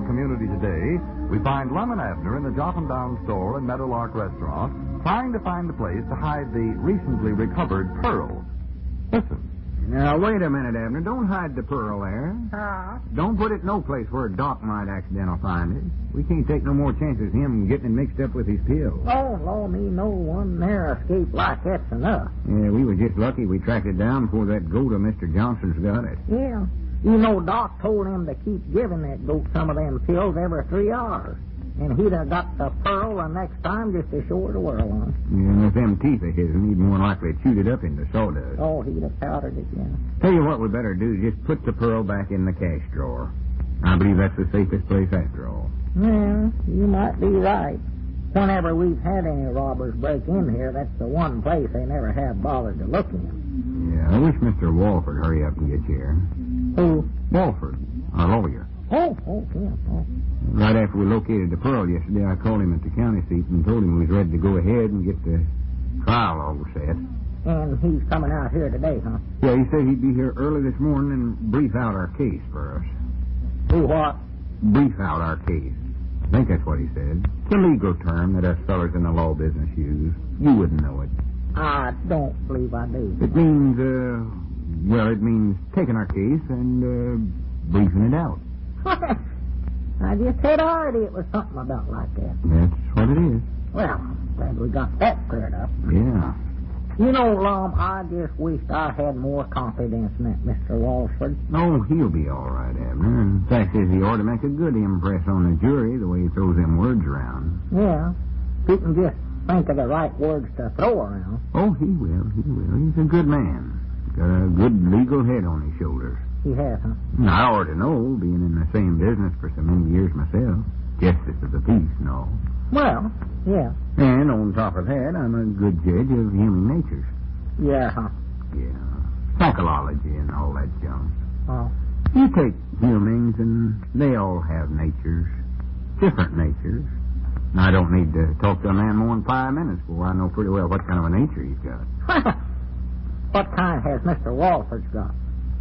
community today, we find Lum and Abner in the Jotham Down store and Meadowlark restaurant trying to find a place to hide the recently recovered pearls. Listen. Now, wait a minute, Abner. Don't hide the pearl there. Don't put it no place where Doc might accidentally find it. We can't take no more chances of him getting it mixed up with his pills. Oh, Lord, me no one there escape like that's enough. Yeah, we were just lucky we tracked it down before that goat of Mr. Johnson's got it. Yeah. You know, Doc told him to keep giving that goat some of them pills every 3 hours. And he'd have got the pearl the next time just to show her the world on. Yeah, and with them teeth of his, he'd more likely chewed it up into sawdust. Oh, he'd have powdered it, yeah. Tell you what we better do, just put the pearl back in the cash drawer. I believe that's the safest place after all. Yeah, you might be right. Whenever we've had any robbers break in here, that's the one place they never have bothered to look in. Yeah, I wish Mr. Walford hurry up and get here. Who? Walford, our lawyer. Oh, yeah. Oh. Right after we located the pearl yesterday, I called him at the county seat and told him we was ready to go ahead and get the trial all set. And he's coming out here today, huh? Yeah, he said he'd be here early this morning and brief out our case for us. Do what? Brief out our case. I think that's what he said. It's a legal term that us fellers in the law business use. You wouldn't know it. I don't believe I do. It means, it means taking our case and, briefing it out. I just said already it was something about like that. That's what it is. Well, glad we got that cleared up. Yeah. You know, Lum, I just wished I had more confidence in that Mr. Walford. Oh, he'll be all right, Abner. In fact, he ought to make a good impress on the jury the way he throws them words around. Yeah. He can just think of the right words to throw around. Oh, he will. He's a good man. Got a good legal head on his shoulders. He has, huh? I ought to know, being in the same business for so many years myself. Justice of the peace and all. Well, yeah. And on top of that, I'm a good judge of human natures. Yeah, huh? Yeah. Psychology and all that junk. Oh. You take humans, and they all have natures. Different natures. I don't need to talk to a man more than 5 minutes before I know pretty well what kind of a nature he's got. What kind has Mr. Walford's got?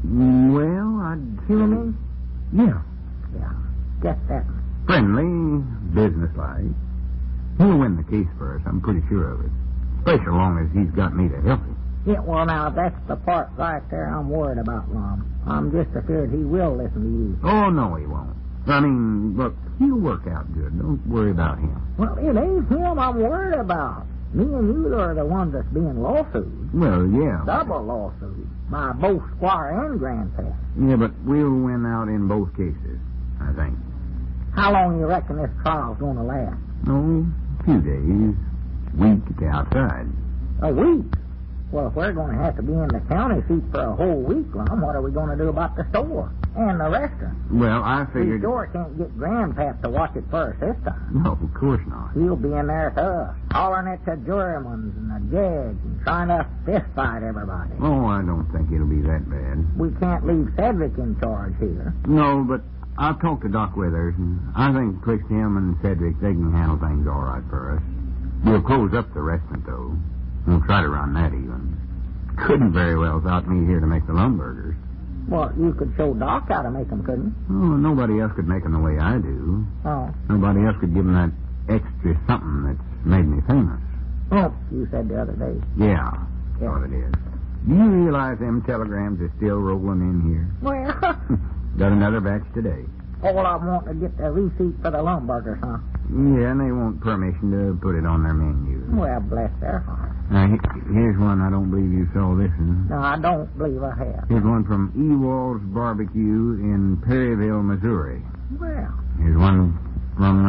Well, Human? Yeah. Yeah. Guess that. Friendly, businesslike. He'll win the case for us, I'm pretty sure of it. Especially as long as he's got me to help him. Yeah, well, now, that's the part right there I'm worried about, Lum. I'm just afraid he will listen to you. Oh, no, he won't. I mean, look, he'll work out good. Don't worry about him. Well, it ain't him I'm worried about. Me and you are the ones that's being lawsued. Well, yeah. Double lawsuit. By both Squire and Grandpa. Yeah, but we'll win out in both cases, I think. How long you reckon this trial's going to last? Oh, a few days. Week at the outside. A week? Well, if we're going to have to be in the county seat for a whole week, Lum, what are we going to do about the store and the restaurant? Well, I figured... We sure can't get Grandpap to watch it for us this time. No, of course not. He'll be in there with us, hollering at the jurymen and the judge and trying to fist fight everybody. Oh, I don't think it'll be that bad. We can't leave Cedric in charge here. No, but I've talked to Doc Withers, and I think betwixt him and Cedric, they can handle things all right for us. We'll close up the restaurant, though. We'll try to run that even. Couldn't very well without me here to make the Lumburgers. Well, you could show Doc how to make them, couldn't you? Oh, nobody else could make them the way I do. Oh. Nobody else could give them that extra something that's made me famous. Oh, you said the other day. Yeah, that's what it is. Do you realize them telegrams are still rolling in here? Well, got another batch today. All I want to get the receipt for the Lumburgers, huh? Yeah, and they want permission to put it on their menu. Well, bless their hearts. Now, here's one I don't believe you saw this one. No, I don't believe I have. Here's one from Ewald's Barbecue in Perryville, Missouri. Well. Here's one from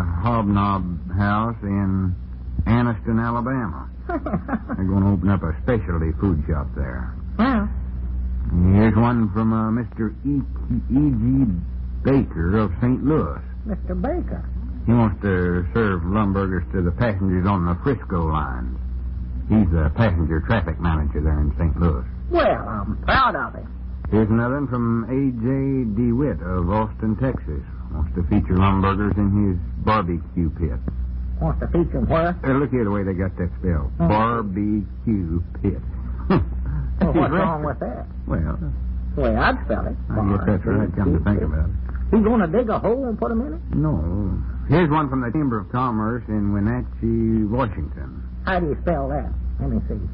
Hobnob House in Anniston, Alabama. They're going to open up a specialty food shop there. Well. Here's one from Mr. E.G. Baker of St. Louis. Mr. Baker? He wants to serve Lumburgers to the passengers on the Frisco lines. He's the passenger traffic manager there in St. Louis. Well, I'm proud of him. Here's another one from A.J. DeWitt of Austin, Texas. Wants to feature Lumburgers in his barbecue pit. Wants to feature them where? Look here the way they got that spelled. Oh. Barbecue pit. Well, what's wrong with that? Well, the way I'd spell it. I guess that's right, come to think about it. He gonna dig a hole and put 'em in it? No. Here's one from the Chamber of Commerce in Wenatchee, Washington. How do you spell that? Let me see.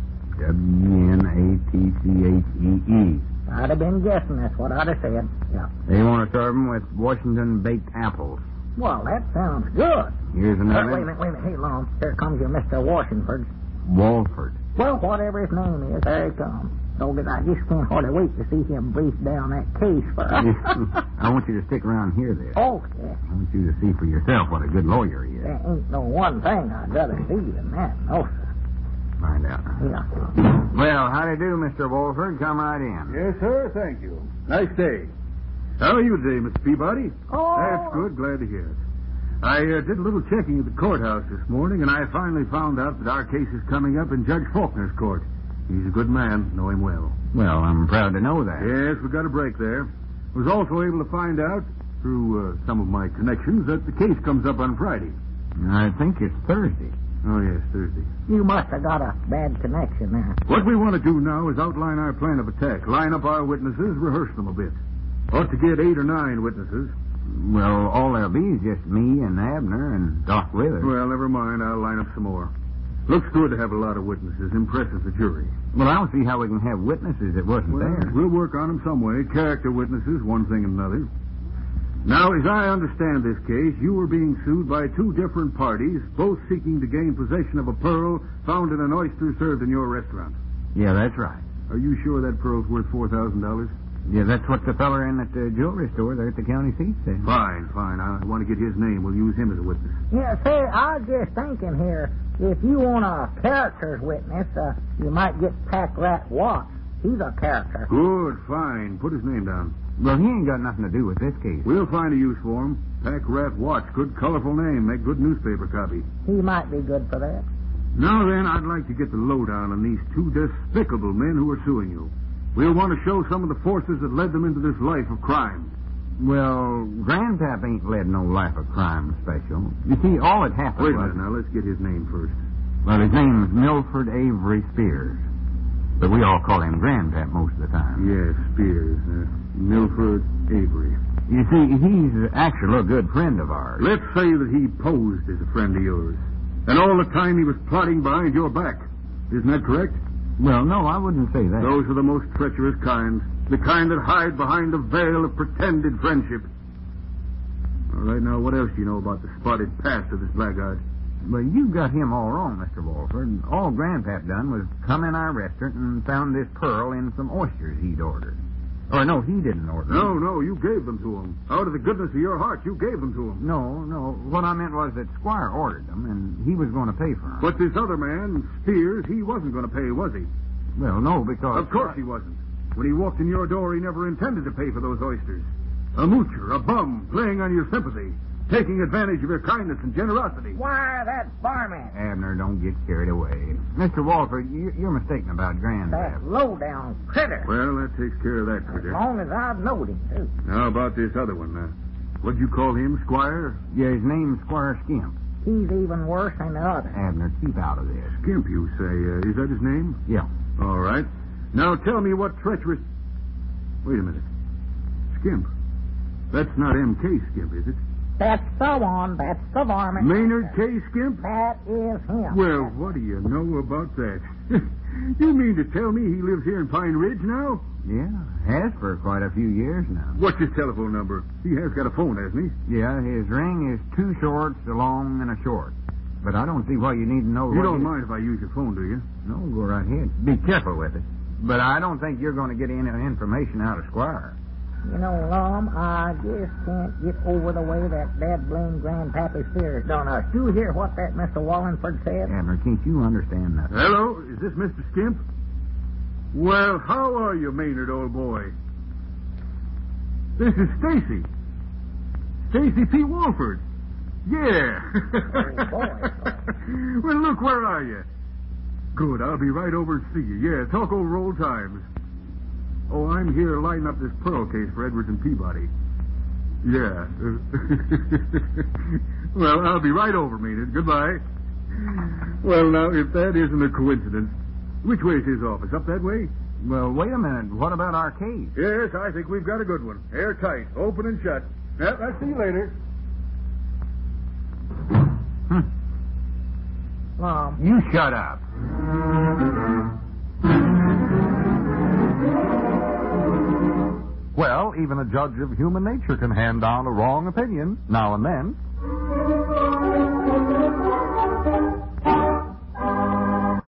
Wenatchee. I'd have been guessing. That's what I'd have said. Yeah. They want to serve 'em with Washington baked apples. Well, that sounds good. Here's another. Wait a minute. Hey, Lum. Here comes your Mr. Washington. Walford. Well, whatever his name is, there he comes. So that I just can't hardly wait to see him brief down that case for us. I want you to stick around here there. Okay. I want you to see for yourself what a good lawyer he is. There ain't no one thing I'd rather see than that. No, sir. Find out. Yeah. Well, how do you do, Mr. Walford? Come right in. Yes, sir. Thank you. Nice day. How are you today, Mr. Peabody? Oh. That's good. Glad to hear it. I did a little checking at the courthouse this morning, and I finally found out that our case is coming up in Judge Faulkner's court. He's a good man. Know him well. Well, I'm proud to know that. Yes, we got a break there. Was also able to find out, through some of my connections, that the case comes up on Friday. I think it's Thursday. Oh, yes, Thursday. You must have got a bad connection there. What we want to do now is outline our plan of attack, line up our witnesses, rehearse them a bit. Ought to get 8 or 9 witnesses. Well, all there'll be is just me and Abner and Doc Withers. Well, never mind. I'll line up some more. Looks good to have a lot of witnesses. Impresses the jury. Well, I don't see how we can have witnesses that wasn't there. We'll work on them some way. Character witnesses, one thing and another. Now, as I understand this case, you were being sued by 2 different parties, both seeking to gain possession of a pearl found in an oyster served in your restaurant. Yeah, that's right. Are you sure that pearl's worth $4,000? Yeah, that's what the feller in at the jewelry store there at the county seat said. Fine. I want to get his name. We'll use him as a witness. Yeah, say, I was just thinking here, if you want a character's witness, you might get Pack Rat Watts. He's a character. Good, fine. Put his name down. Well, he ain't got nothing to do with this case. We'll find a use for him. Pack Rat Watts. Good, colorful name. Make good newspaper copy. He might be good for that. Now then, I'd like to get the lowdown on these 2 despicable men who are suing you. We'll want to show some of the forces that led them into this life of crime. Well, Grandpap ain't led no life of crime special. You see, all it happened Wait a was... minute now. Let's get his name first. Well, his name's Milford Avery Spears. But we all call him Grandpap most of the time. Yes, Spears. Milford Avery. You see, he's actually a good friend of ours. Let's say that he posed as a friend of yours. And all the time he was plotting behind your back. Isn't that correct? Well, no, I wouldn't say that. Those are the most treacherous kind. The kind that hide behind a veil of pretended friendship. All right, now, what else do you know about the spotted past of this blackguard? Well, you got him all wrong, Mr. Walford. All Grandpap done was come in our restaurant and found this pearl in some oysters he'd ordered. Or, no, he didn't order them. No, you gave them to him. Out of the goodness of your heart, you gave them to him. No. What I meant was that Squire ordered them, and he was going to pay for them. But this other man, Spears, he wasn't going to pay, was he? Well, no, because... Of course he wasn't. When he walked in your door, he never intended to pay for those oysters. A moocher, a bum, playing on your sympathy, taking advantage of your kindness and generosity. Why, that varmint. Abner, don't get carried away. Mr. Walford, you're mistaken about Grandpap. That low-down critter. Well, that takes care of that As critter. long as I've knowed him, too. How about this other one, what'd you call him, Squire? Yeah, his name's Squire Skimp. He's even worse than the other. Abner, keep out of this. Skimp, you say. Is that his name? Yeah. All right. Now tell me what treacherous... Wait a minute. Skimp. That's not M.K. Skimp, is it? That's the one. That's the varmint. Maynard K. Skimp? That is him. Well, what do you know about that? You mean to tell me he lives here in Pine Ridge now? Yeah, has for quite a few years now. What's his telephone number? He has got a phone, hasn't he? Yeah, his ring is 2 shorts, a long, and a short. But I don't see why you need to know... You don't mind if I use your phone, do you? No, go right ahead. Be careful with it. But I don't think you're going to get any information out of Squire. You know, Lum, I just can't get over the way that dad-blamed Grandpappy Spears done us. Do you hear what that Mr. Wallingford said? Abner, can't you understand that? Hello? Is this Mr. Skimp? Well, how are you, Maynard, old boy? This is Stacy. Stacy P. Walford. Yeah. Oh, boy. Well, look, where are you? Good, I'll be right over to see you. Yeah, talk over old times. Oh, I'm here lighting up this pearl case for Edwards and Peabody. Yeah. Well, I'll be right over, Maynard. Goodbye. Well, now, if that isn't a coincidence, which way's his office? Up that way? Well, wait a minute. What about our case? Yes, I think we've got a good one. Airtight, open and shut. Yep, I'll see you later. Mom. You shut up. Well, even a judge of human nature can hand down a wrong opinion now and then.